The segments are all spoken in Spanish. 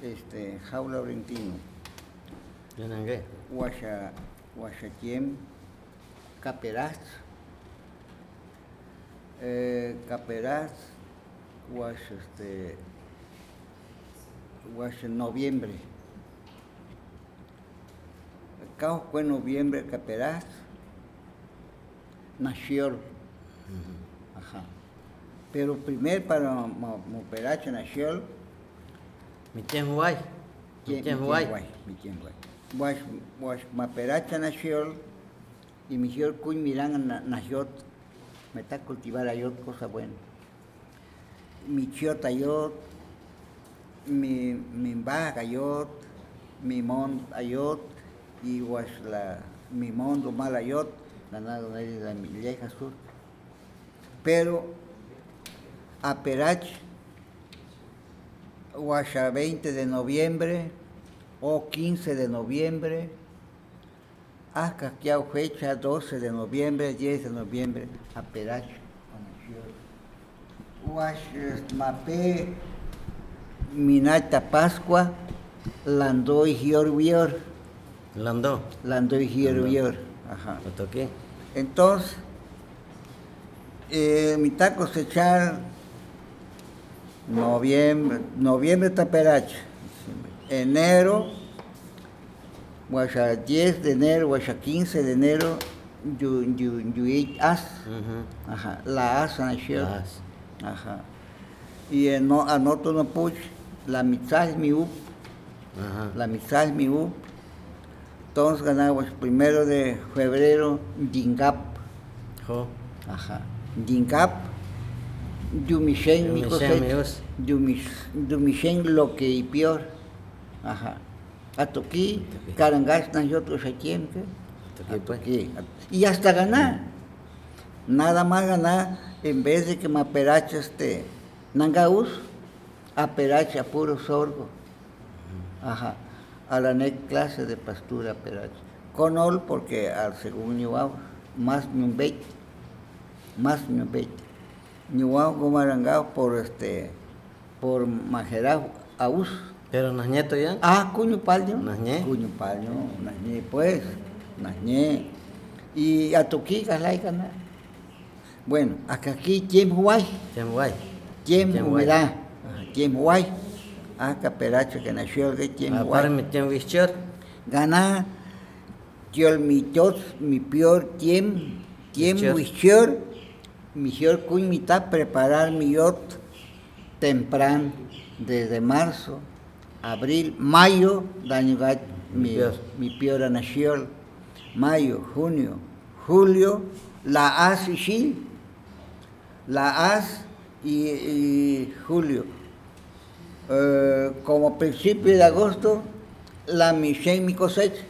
Jaula Laurentino. Yanangue. Huachatiem, Caperaz, Caperaz, Huash noviembre. Acá fue noviembre Caperaz, nació. Ajá. Pero primero para Moperacha nació. Mi tiempo guay. Mi tiempo guay. Maperacha nació y mi hijo Cuy Mirán nació. Me está cultivar ayot, cosa buena. Mi chiota ayot, mi baja ayot, mi mon ayot, y mi mondo mal ayot, ganado de la Milleja Sur. Pero a Perach, Huasha 20 de noviembre o 15 de noviembre, hasta que fecha 12 de noviembre, 10 de noviembre, a Perach. Huash Mape, Minata Pascua, Landó y Giorvior. Landó y Giorvior. Ajá. Lo toqué. Entonces, mi está cosechar noviembre Taperacha, enero, guacha 10 de enero, guacha 15 de enero, as, ajá, la as nació, ajá, y anoto no puch, la mitad es mi up, la mitad es mi up, entonces ganamos primero de febrero, Dingap, ajá, Dingap, Yumishen mi cosecha, Yumishen lo que y peor, ajá, atoquí, Carangas nació otro tiempo, y hasta ganar, nada más ganar, en vez de que me aperache Nangaús, aperache puro sorgo, ajá, a la clase de pastura aperache, con ol porque al segundo más ni un 20, Ñuau Gomarangao por Majerao Aus. Pero Nasñeto ya. Cuño Palño. Nasñé. Cuño Palño, Nasñé pues, Nasñé. Y Atoquí, Gaslaicana. Bueno, acá aquí, tiempo guay. Tiempo humedad. Tiempo guay. Acá Peracho que nació el tiempo guay. Para mi tiempo vichor. Gana, yo mi peor tiempo vichor. Mi hijo Cuy me está preparar mi yot temprano, desde marzo, abril, mayo, daño mi peor nació, mayo, junio, julio, la as y sí, la as y julio. Como principio de agosto, la misión mi cosecha,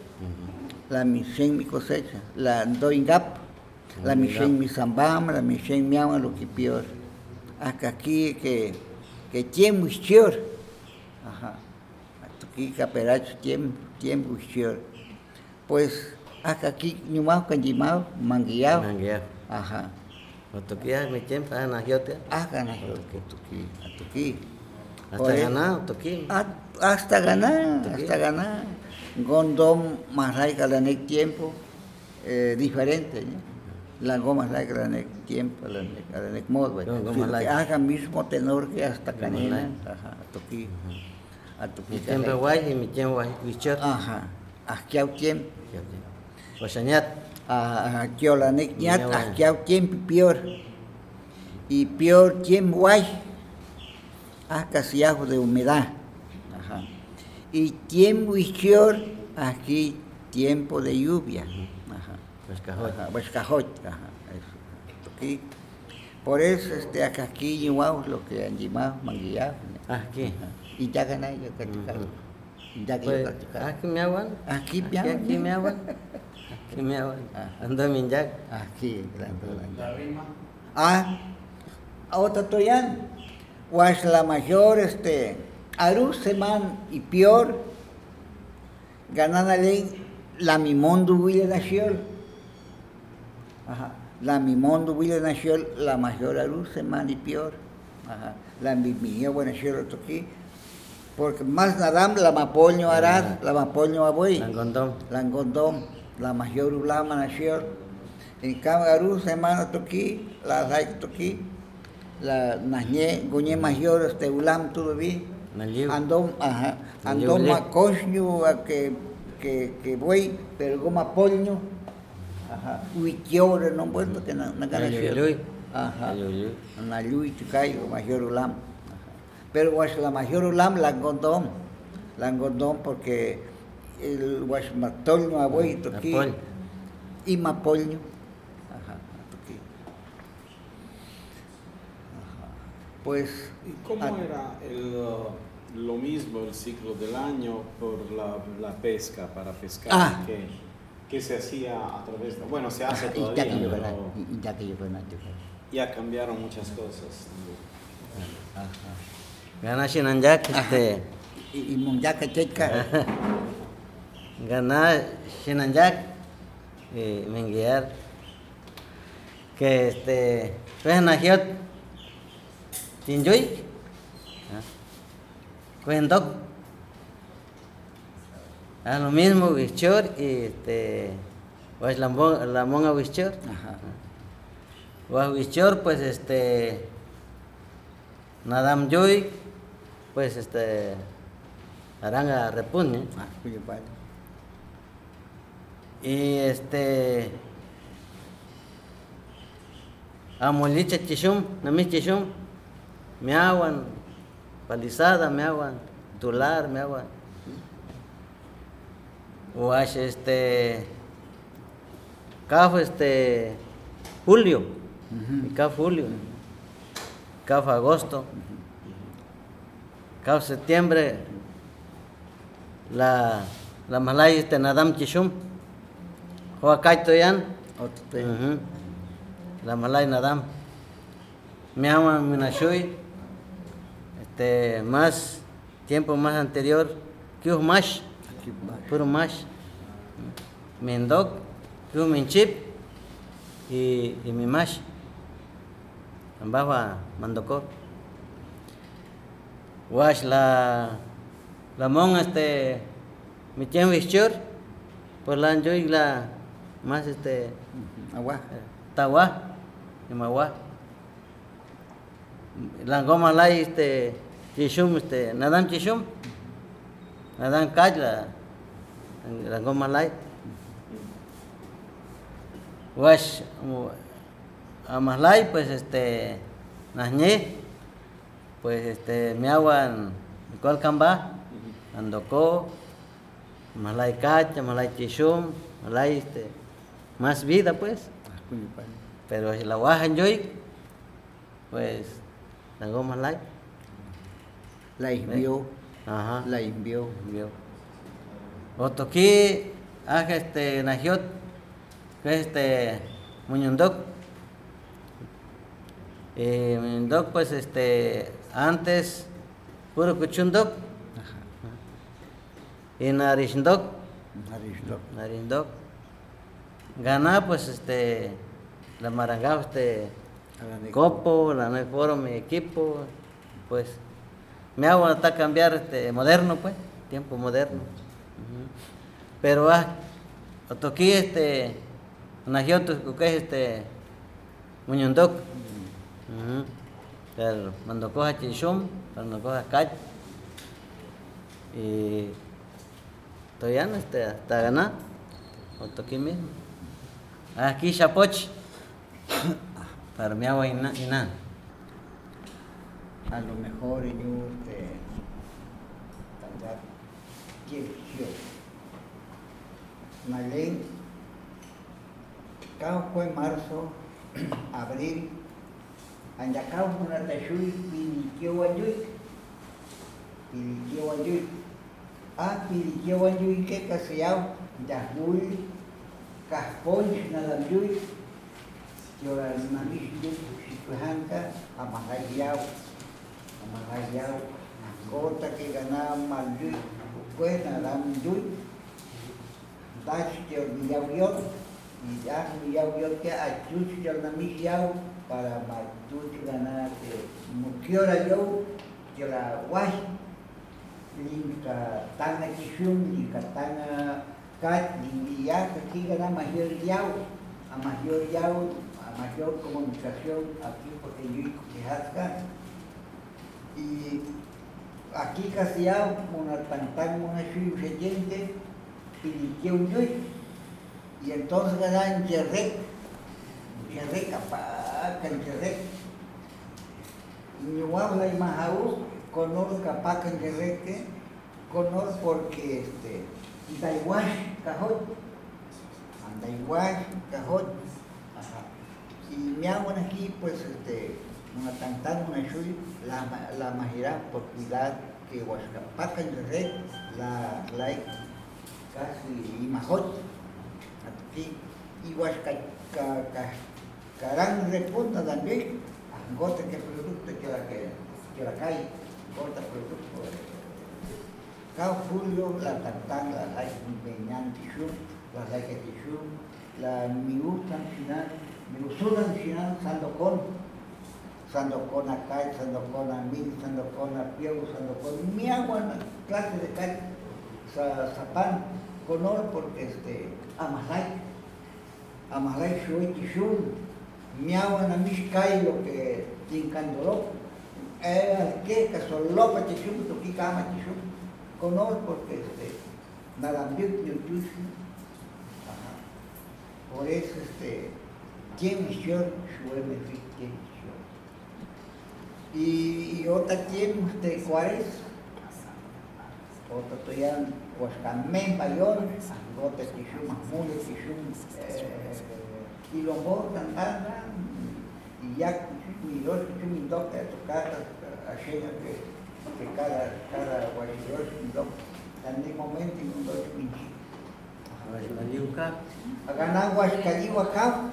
la doingap. La misión mi zambama, la misión mi ama, lo que peor. Hasta aquí que tiempo es chior. Ajá. Hasta aquí caperacho tiempo es chior. Pues hasta aquí ñumao canjimao, manguiao. Ajá. Otoquía mi tiempo, najote. Najote, atoquí. Hasta ganar, otoquí. Hasta ganar. Gondom más raica la ne tiempo diferente, ¿no? La goma la tiempo, la modo, haga mismo tenor que hasta canela, ajá, mi tiempo guay y mi tiempo guay, bichot. Ajá, aquí hay tiempo. Osañat. Aquí la necñat, aquí hay tiempo peor. Y peor tiempo guay, casi ajo de humedad. Ajá. Y tiempo bichor, aquí tiempo de lluvia. Huescajot, aquí. Por eso acá aquí wow, lo que han llamado manguillado. Aquí. Y ya gané yo practicado. Ya que yo practicado. Aquí me aguan. Aquí me aguan. Ando en Jack. Aquí, otra toyan. Was la mayor Arú Seman y peor. Ganan la ley la mimondo huile nació. Ajá. La mimondo huile nació la mayor luz semana y peor. Ajá. La mi buena nació aquí. porque más nadam la mapoño arad, la mapoño aboy. Langondom, la mayor ulama nació. En cambio, semana toqui, la ray toqui, la nañé, goñé mayor ulam todo vi. Andom ma coño que voy, pero goma pollo. Ajá, huiquiore no bueno que na ganación. Ajá. Na lui tucay mayor ulam. Pero was la mayor ulam la gondom porque el was matolno aboy toqui y mapolño. Ajá, toqui. Ajá. Pues ¿y cómo era lo mismo el ciclo del año por la pesca para pescar? ¿Qué se hacía a través de...? Bueno, se hace todavía, ya cambiaron muchas cosas. Gana Shinanjak, y Monjaca Checa. Gana Shinanjak, Menguiar, que pues najiot, Chinjuy, Cuendok, lo mismo Wichor y pues la monga Wichor. Wichor, pues Nadam Joy, pues Aranga Repugne. Y Amolicha Chishum, Nami Chishum, me aguan palizada, me aguan tular, me aguan. Wash Caf julio, Caf julio, Caf agosto, Caf septiembre, la malay Nadam Chishum, Huacay Toyan, la malay Nadam, me aman Minashui, más tiempo más anterior, que Mash. Puro mash, Mendok, Minchip y mi mash. Ambaba Mandocor. Wash la mon mi tien Wichur, por la enjoy la más agua. Tawa, y magua. La goma lai Chishum, Nadam Chishum. Nadam kaj la goma light. Wash amaslay pues nañé pues me aguan cual camba andocó malay kaj, malay chishum, malay más vida pues. Pero si la guaja enjoy pues la goma light. La envió. Ajá. La envió. Otoquí, najiot, que Muñondok. Muñondok, pues antes, puro Cuchundok. Y Narishndok. Ganá, pues la marangao, copo, la no foro, mi equipo, pues. Me hago hasta cambiar moderno, pues, tiempo moderno. Pero toquí Najioto, que es Muñondok. Pero cuando coja Chishum, cuando coja Kaj. Y todavía hasta ganar, o toquí mismo. Aquí Chapoch, para mi agua y nada. A lo mejor yo Malén, cada fue marzo, abril, andacao una tashui, piliqueo ayuy, piliqueo ayuy, que caseao, yahul, caspoy, nadayuy, llora namish, chicujanca, amagayao, gota que ganaba Malduy, pues nadam Duy, Dash que olvidaba y ya olvidaba que a Chuch yo namish para Malduy ganar, Mukiora yo, que la guay, linka tanga tishum, linka tanga kat, linka aquí gana mayor yao, a mayor comunicación aquí porque yo y y aquí casi ya una tantang una shui siguiente y entonces ganan Yerrek capaca en Yerrek y yo hablo y Mahaú conozco capaca en Yerrek conozco porque Daiwash cajón y me hago aquí pues una tantang una shui la majirá por cuidar que Huascapaca en Yerrek la casi Imajot aquí y Huascarán repunta también gota que producto que la calle gota producto cada julio la tantang la like beñan tishum la like tishum la miutan final miusudan final sandokon acá sandokon amil sandokon apiego sandokon mi agua clase de calle Zapan color porque Amalay Shui Tishun miawan na mishkai lo que tincandolo que casolopa Tishun to kikama Tishun color porque Nadambiuk Yutushu por eso quien misión Shueme quien misión y otra quien Cuárez otra toyan Huascamén, Bayón, Angote, Tishum, Mahmule, Tishum, Quilombo, Tantana, y ya, y dos, Tishum, y dos, que tocar a Shena, que cada Guaridor, y dos, en el momento, y un dos, a ganar Huascalihuacá,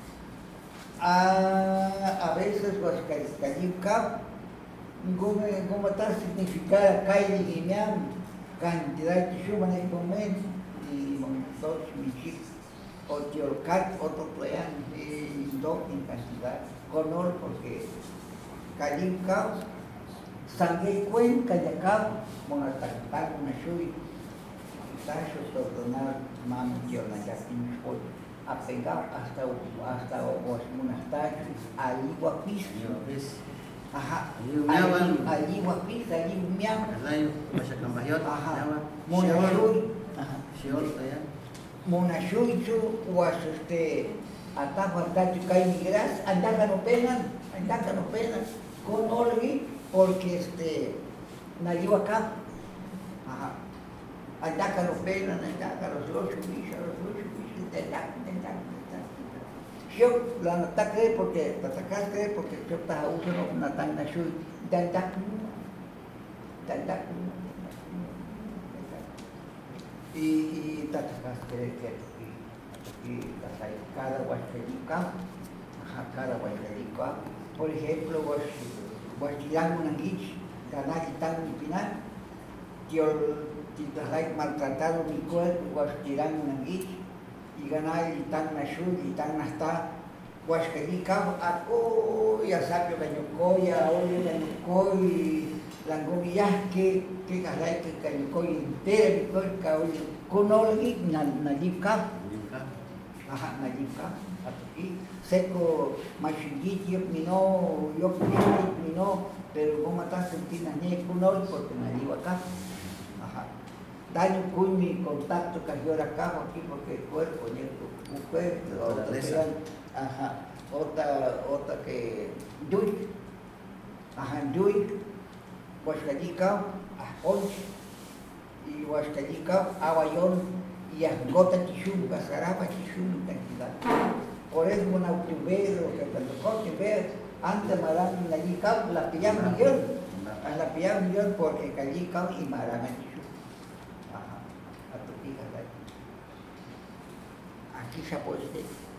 a veces Huascalihuacá, como está significada Kaili Guinean, cantidad de Tishum en el momento y dos michis o tiolcat otro plan y dos en cantidad color porque Calimcao sangre cuenca de acá monatactar una shui tacho tornar mami tiolna ya pinchol apegado hasta los monasterios ahí guapis ajá, allí guapis, allí miam. Ajá, Monashui su was atajo hasta cae migras, andaca no penan, con Olgi, porque nació acá. Ajá, andaca no penan, andaca los bichos, yo la ataqué porque yo estaba usando una tanda shui, y tatacaste que cada huasquelica, cada huasquelica, por ejemplo, huasquilán una guich, ganar y tan mi final, yo te maltratado mi cuerpo, huasquilán una guich, y ganar y tan nashui y tan hasta huasquelica, ya sabio cañocoya, oye cañocoy, la gobias que ganar que cañocoy entera mi cuerpo, con olgi nalipka, ajá nalipka, aquí seco machingiti yo mino, pero como está sentindo ni con olgi porque nalip acá, ajá. Daño con mi contacto que yo acá aquí porque el cuerpo, ajá, otra que Yui, ajá, Yui, Huascalica, Ajonch, y Huascalica, Aguayón, y Angota Tishum, Casarapa Tishum, cantidad. Por eso un autobero, que cuando corte ver, antes Marán y Nayicao, la pillan millón, porque Callicao y Marán Tishum. Aquí se puede